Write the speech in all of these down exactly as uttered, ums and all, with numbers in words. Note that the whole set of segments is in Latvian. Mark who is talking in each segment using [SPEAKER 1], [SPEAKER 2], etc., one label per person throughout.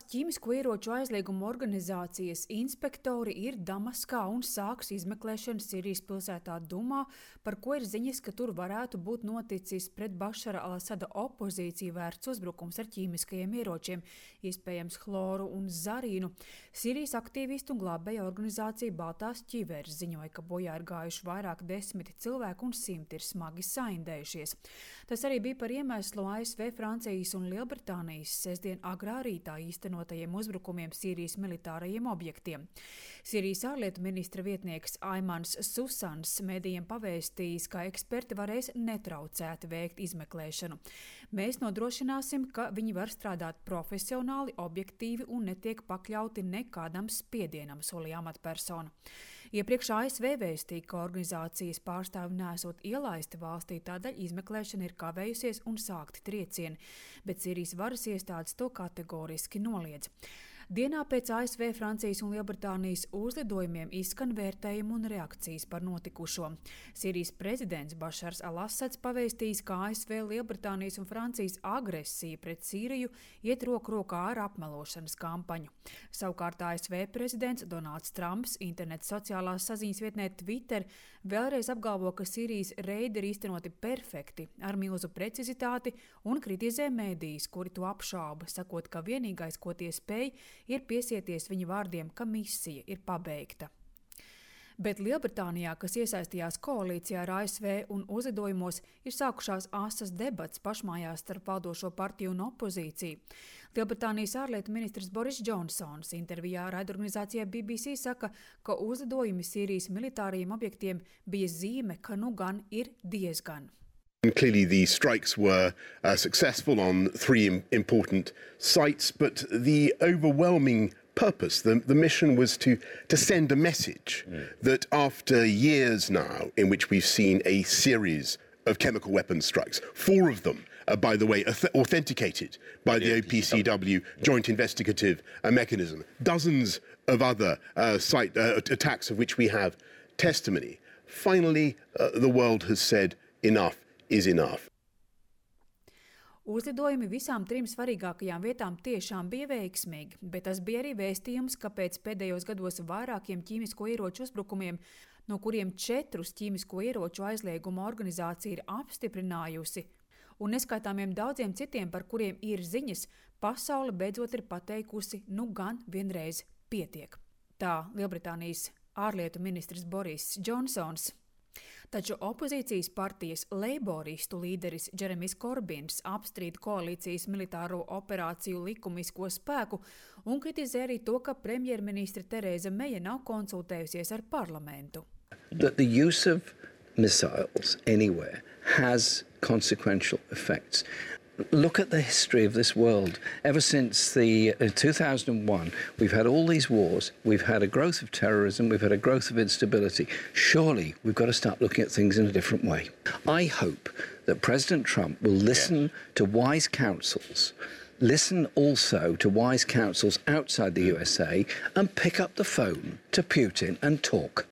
[SPEAKER 1] ķīmisko ieroču aizlieguma organizācijas inspektori ir Damaskā un sāks izmeklēšanu Sīrijas pilsētā Dumā, par ko ir ziņas, ka tur varētu būt noticis pret Bašara al-Asada opozīciju vērsts uzbrukums ar ķīmiskajiem ieročiem, iespējams chloru un zarīnu. Sīrijas aktīvistu un glābēja organizācija Baltās ķiveres ziņoja, ka bojā ir gājuši vairāk desmiti cilvēku un simti ir smagi saindējušies. Tas arī bija par iemeslu A S V, Francijas un Lielbritānijas sestdien agrā rītā īstenotajiem uzbrukumiem Sīrijas militārajiem objektiem. Sīrijas ārlietu ministra vietnieks Aimans Susans medijiem pavēstījis, ka eksperti varēs netraucēti veikt izmeklēšanu. Mēs nodrošināsim, ka viņi var strādāt profesionāli, objektīvi un netiek pakļauti nekādam spiedienam, solīja amatpersona. Iepriekš A S V vēstīja, ka organizācijas pārstāvi nesot ielaisti valstī, tādēļ izmeklēšana ir kavējusies un sākti triecieni, bet Sīrijas varas iestādes to kategoriski noliedz. Dienā pēc A S V, Francijas un Lielbritānijas uzlidojumiem izskan vērtējumi un reakcijas par notikušo. Sīrijas prezidents Bašars al-Asads pavēstījis, ka A S V, Lielbritānijas un Francijas agresija pret Sīriju iet roku rokā ar apmelošanas kampaņu. Savukārt A S V prezidents Donalds Trumps interneta sociālās saziņas vietnē Twitter vēlreiz apgalvo, ka Sīrijas reidi ir īstenoti perfekti, ar milzu precizitāti un kritizē mēdījus, kuri to apšauba, sakot, ka vienīgais, ko tie spēj, ir piesieties viņa vārdiem, ka misija ir pabeigta. Bet Lielbritānijā, kas iesaistījās koalīcijā ar A S V un uzlidojumos, ir sākušās asas debats pašmājās starp valdošo partiju un opozīciju. Lielbritānijas ārlietu ministrs Boris Džonsons intervijā raidorganizācijai B B C saka, ka uzlidojumi Sīrijas militārajiem objektiem bija zīme, ka nu gan ir diezgan.
[SPEAKER 2] Clearly, the strikes were uh, successful on three important sites, but the overwhelming purpose, the, the mission was to, to send a message mm. that after years now in which we've seen a series of chemical weapons strikes, four of them, uh, by the way, authenticated by the O P C W Joint Investigative uh, Mechanism, dozens of other uh, site uh, attacks of which we have testimony. Finally, uh, the world has said enough is enough.
[SPEAKER 1] Uzlidojumi visām trim svarīgākajām vietām tiešām bija veiksmīgi, bet tas bija arī vēstījums, ka pēc pēdējos gados vairākiem ķīmisko ieroču uzbrukumiem, no kuriem četrus ķīmisko ieroču aizlieguma organizācija ir apstiprinājusi, un neskaitāmiem daudziem citiem, par kuriem ir ziņas, pasaule beidzot ir pateikusi, nu gan vienreiz pietiek. Tā Lielbritānijas ārlietu ministrs Boris Džonsons. Taču opozīcijas partijas leiboristu līderis Džeremijs Korbins apstrīd koalīcijas militāro operāciju likumisko spēku un kritizē arī to, ka premjerministre Tereza Meja nav konsultējusies ar parlamentu.
[SPEAKER 3] That the use of missiles anywhere has consequential effects. Look at the history of this world. Ever since the uh, two thousand one, we've had all these wars, we've had a growth of terrorism, we've had a growth of instability. Surely we've got to start looking at things in a different way. I hope that President Trump will listen yes. to wise counsels, listen also to wise counsels outside the U S A and pick up the phone to Putin and talk.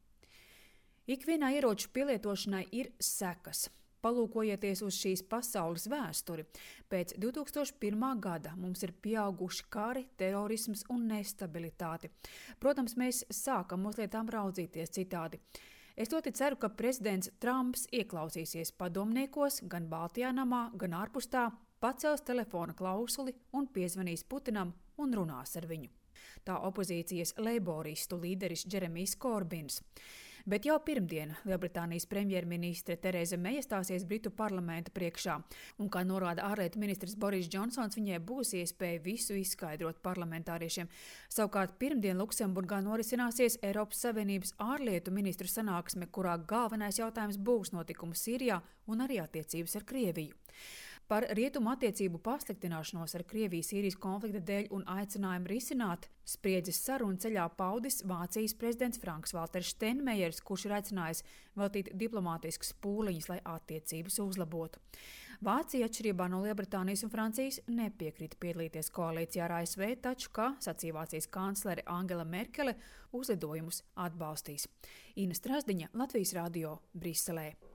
[SPEAKER 1] Ikvienā ieroču pielietošanai ir sekas. Palūkojieties uz šīs pasaules vēsturi. Pēc divi tūkstoši pirmā gada mums ir pieauguši kari, terorisms un nestabilitāte. Protams, mēs sākam uz lietām raudzīties citādi. Es ļoti ceru, ka prezidents Trumps ieklausīsies padomniekos gan Baltijā namā, gan ārpus tā, pacels telefona klausuli un piezvanīs Putinam un runās ar viņu. Tā opozīcijas leiboristu līderis Džeremijs Korbins. Bet jau pirmdien Lielbritānijas premjerministre Tereza Meja stāsies Britu parlamenta priekšā, un, kā norāda ārlietu ministrs Boris Džonsons, viņai būs iespēja visu izskaidrot parlamentāriešiem. Savukārt pirmdien Luksemburgā norisināsies Eiropas Savienības ārlietu ministru sanāksme, kurā galvenais jautājums būs notikums Sīrijā un arī attiecības ar Krieviju. Par rietumu attiecību pasliktināšanos ar Krieviju Sīrijas konflikta dēļ un aicinājumu risināt spriedzes sarunu ceļā paudis Vācijas prezidents Franks Valters Steinmeiers, kurš ir aicinājis veltīt diplomātiskus pūliņus, lai attiecības uzlabotu. Vācija, atšķirībā no Lielbritānijas un Francijas, nepiekrita piedalīties koalīcijā ar A S V, taču, kā sacīja Vācijas kanclere Angela Merkele, uzlidojumus atbalstīs. Ina Strasdiņa, Latvijas radio, Briselē.